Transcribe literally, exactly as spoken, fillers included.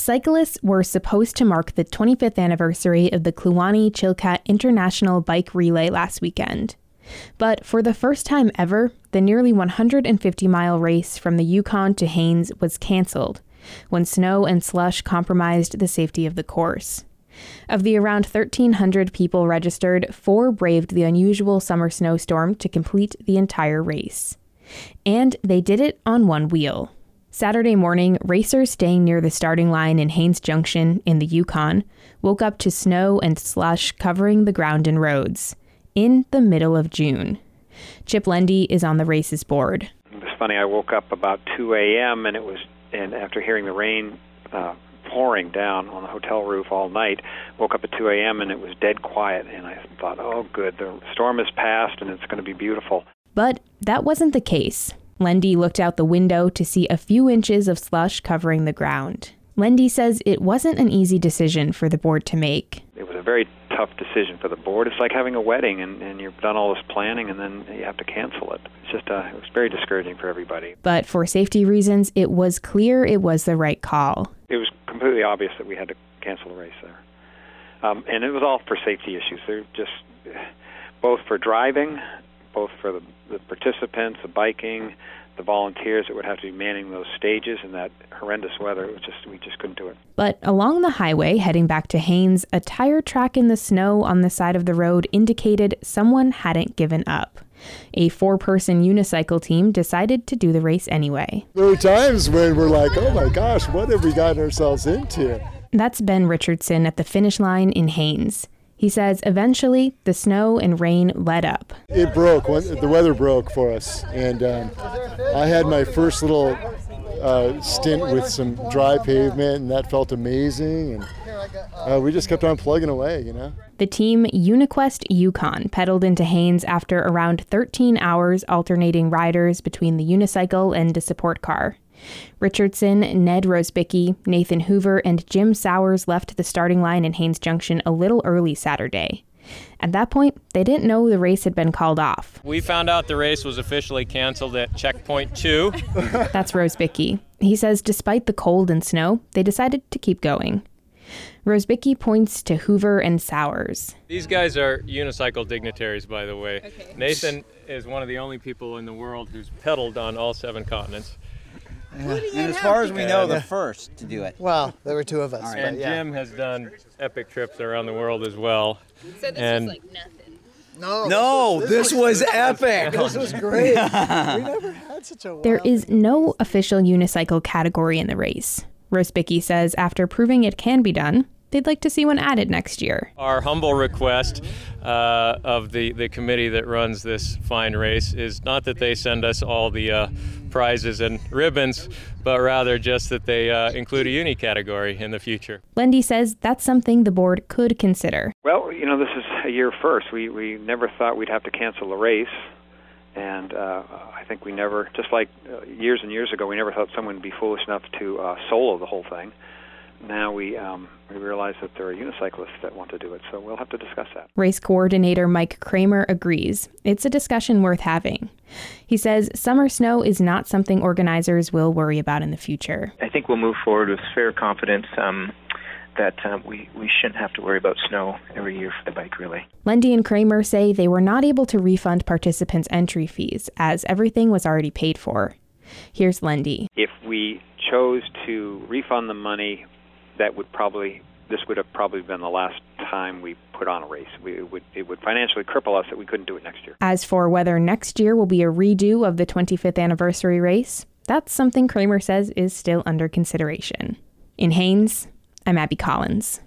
Cyclists were supposed to mark the twenty-fifth anniversary of the Kluane-Chilkat International Bike Relay last weekend. But for the first time ever, the nearly one hundred fifty mile race from the Yukon to Haines was canceled when snow and slush compromised the safety of the course. Of the around thirteen hundred people registered, four braved the unusual summer snowstorm to complete the entire race. And they did it on one wheel. Saturday morning, racers staying near the starting line in Haines Junction in the Yukon woke up to snow and slush covering the ground and roads in the middle of June. Chip Lendy is on the race's board. It was funny. I woke up about two a.m. and it was, and after hearing the rain uh, pouring down on the hotel roof all night, woke up at two a.m. and it was dead quiet. And I thought, oh, good, the storm has passed and it's going to be beautiful. But that wasn't the case. Lendy looked out the window to see a few inches of slush covering the ground. Lendy says it wasn't an easy decision for the board to make. It was a very tough decision for the board. It's like having a wedding, and, and you've done all this planning, and then you have to cancel it. It's just, uh, it was very discouraging for everybody. But for safety reasons, it was clear it was the right call. It was completely obvious that we had to cancel the race there. Um, and it was all for safety issues. They're just both for driving, both for the, the participants, the biking, the volunteers that would have to be manning those stages in that horrendous weather. It was just, we just couldn't do it. But along the highway heading back to Haines, a tire track in the snow on the side of the road indicated someone hadn't given up. A four-person unicycle team decided to do the race anyway. There were times when we're like, oh my gosh, what have we gotten ourselves into? That's Ben Richardson at the finish line in Haines. He says eventually the snow and rain let up. It broke. The weather broke for us. And um, I had my first little uh, stint with some dry pavement, and that felt amazing. And uh, we just kept on plugging away, you know. The team UniQuest Yukon pedaled into Haines after around thirteen hours alternating riders between the unicycle and a support car. Richardson, Ned Rosebicki, Nathan Hoover, and Jim Sowers left the starting line in Haines Junction a little early Saturday. At that point, they didn't know the race had been called off. We found out the race was officially canceled at checkpoint two. That's Rosebicki. He says despite the cold and snow, they decided to keep going. Rosebicki points to Hoover and Sowers. These guys are unicycle dignitaries, by the way. Okay. Nathan is one of the only people in the world who's pedaled on all seven continents. Yeah. And as far as we know, the first to do it. Well, there were two of us. Right. And yeah. Jim has done epic trips around the world as well. So this and was like nothing. No, no, this, this was, was epic. This was great. We never had such a wild There is no official unicycle category in the race. Rosebicki says after proving it can be done, they'd like to see one added next year. Our humble request uh, of the, the committee that runs this fine race is not that they send us all the uh, prizes and ribbons, but rather just that they uh, include a uni category in the future. Lendy says that's something the board could consider. Well, you know, this is a year first. We, we never thought we'd have to cancel the race. And uh, I think we never, just like uh, years and years ago, we never thought someone would be foolish enough to uh, solo the whole thing. Now we um, we realize that there are unicyclists that want to do it, so we'll have to discuss that. Race coordinator Mike Kramer agrees. It's a discussion worth having. He says summer snow is not something organizers will worry about in the future. I think we'll move forward with fair confidence um, that uh, we, we shouldn't have to worry about snow every year for the bike relay. Lendy and Kramer say they were not able to refund participants' entry fees, as everything was already paid for. Here's Lendy. If we chose to refund the money, that would probably, this would have probably been the last time we put on a race. We, it would it would financially cripple us that we couldn't do it next year. As for whether next year will be a redo of the twenty-fifth anniversary race, that's something Kramer says is still under consideration. In Haines, I'm Abby Collins.